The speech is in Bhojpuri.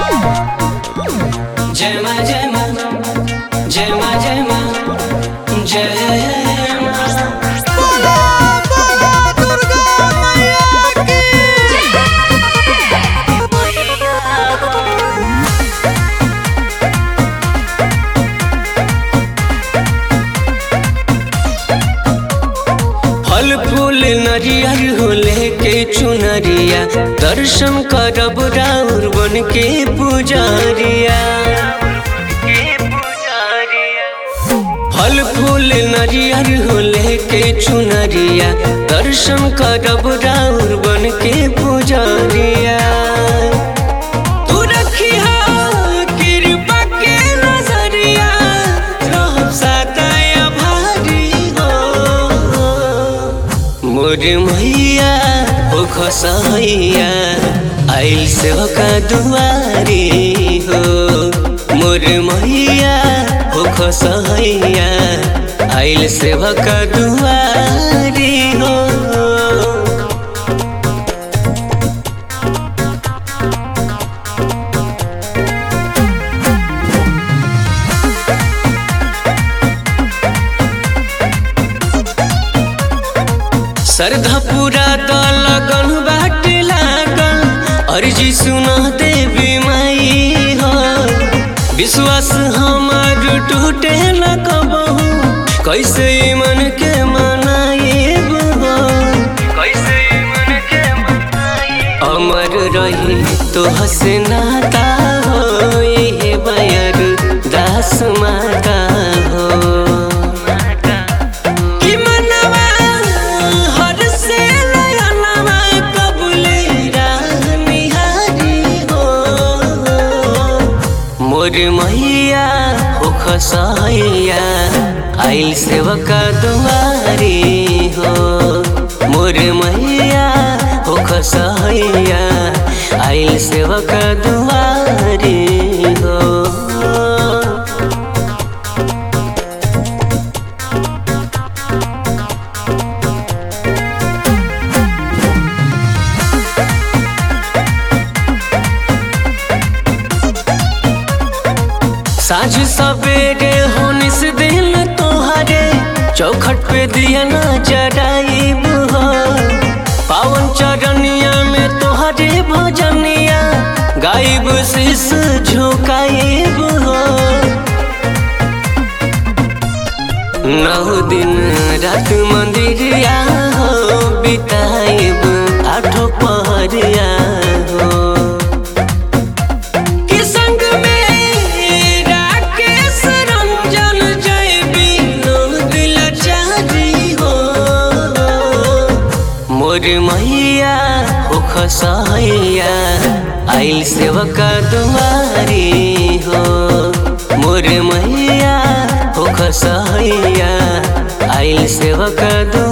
जय मां जय मां जय मां जय मां जय मां। फल फूल नरियर हो लेके चुनरिया, दर्शन करब राउर बन के पुजारिया। फल फूल नरियर हो लेके चुनरिया, दर्शन करब राउर बन के पुजारिया। तू रखिया कृपा के नजरिया, रहब सदाया भारी हो। मोर मैया हो खसैया, आइल सेवका दुआरी हो। मोर मैया हो खसैया, आइल सेवका दुआरी हो। श्रद्धा पूरा द लगन बाट लागल, अर्जी सुना देवी माई हो। विश्वास हमार टूटे न कबहू, कैसे मन के मनाएब हो। कैसे मन के मनाएब, अमर रही तो हसनाता हो। ये बयर दास माता हो। मोर मैया हो खसैया, आइल सेवका दुआरी हो। मोर मैया हो खसैया, आइल सेवका दुआरी हो। साँझ सवेरे होने से दिन तोहरे, चौखट पे दिया ना जराइब हो। पावन चरनिया में तोहरे भजनिया, गाइब शीश झुकाइब हो। 9 दिन रात मंदिरिया हो, बिताइब 8 पहरिया हो। मोर मैया हो खसैया, आइल सेवका दुआरी हो। मोर मैया हो खसैया, आइल सेवका दुआरी।